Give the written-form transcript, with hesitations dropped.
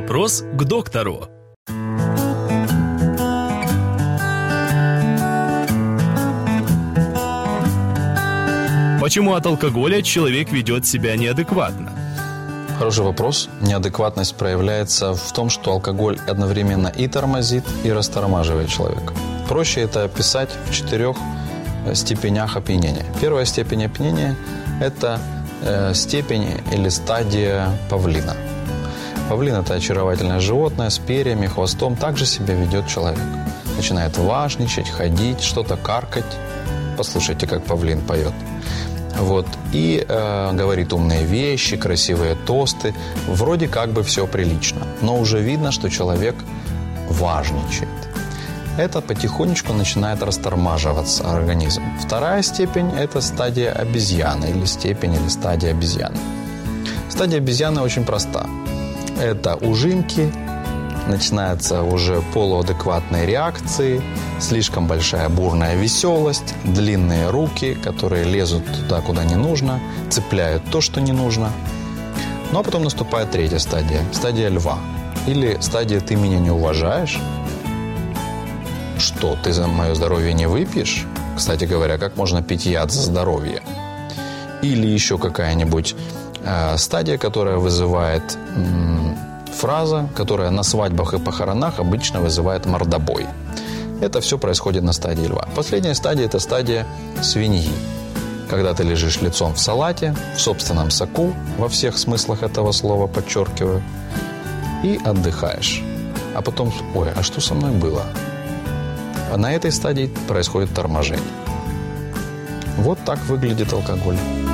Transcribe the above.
Вопрос к доктору. Почему от алкоголя человек ведет себя неадекватно? Хороший вопрос. Неадекватность проявляется в том, что алкоголь одновременно и тормозит, и растормаживает человека. Проще это описать в 4 степенях опьянения. Первая степень опьянения – это степень или стадия павлина. Павлин – это очаровательное животное с перьями, хвостом. Также себя ведет человек. Начинает важничать, ходить, что-то каркать. Послушайте, как павлин поет. И говорит умные вещи, красивые тосты. Вроде как бы все прилично. Но уже видно, что человек важничает. Это потихонечку начинает растормаживаться организм. Вторая степень – это стадия обезьяны, или степень, или стадия обезьяны. Стадия обезьяны очень проста. Это ужимки, начинаются уже полуадекватные реакции, слишком большая бурная веселость, длинные руки, которые лезут туда, куда не нужно, цепляют то, что не нужно. Ну, а потом наступает третья стадия, стадия льва. Или стадия «ты меня не уважаешь». Что, ты за мое здоровье не выпьешь? Кстати говоря, как можно пить яд за здоровье? Или еще какая-нибудь стадия, которая вызывает фраза, которая на свадьбах и похоронах обычно вызывает мордобой. Это все происходит на стадии льва. Последняя стадия – это стадия свиньи. Когда ты лежишь лицом в салате, в собственном соку, во всех смыслах этого слова, подчеркиваю, и отдыхаешь. А потом, а что со мной было? А на этой стадии происходит торможение. Вот так выглядит алкоголь.